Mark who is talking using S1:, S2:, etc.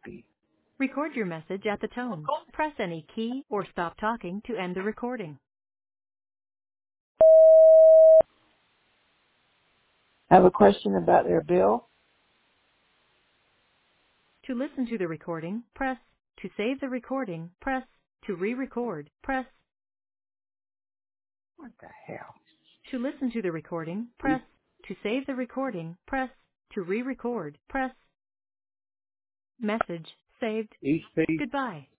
S1: Record your message at the tone. Press any key or stop talking to end the recording.
S2: I have a question about their bill.
S1: To listen to the recording, press. To save the recording, press. To re-record, press.
S2: What the hell?
S1: To listen to the recording, press. To save the recording, press. To re-record, press. Message saved.
S3: East Page.
S1: Goodbye.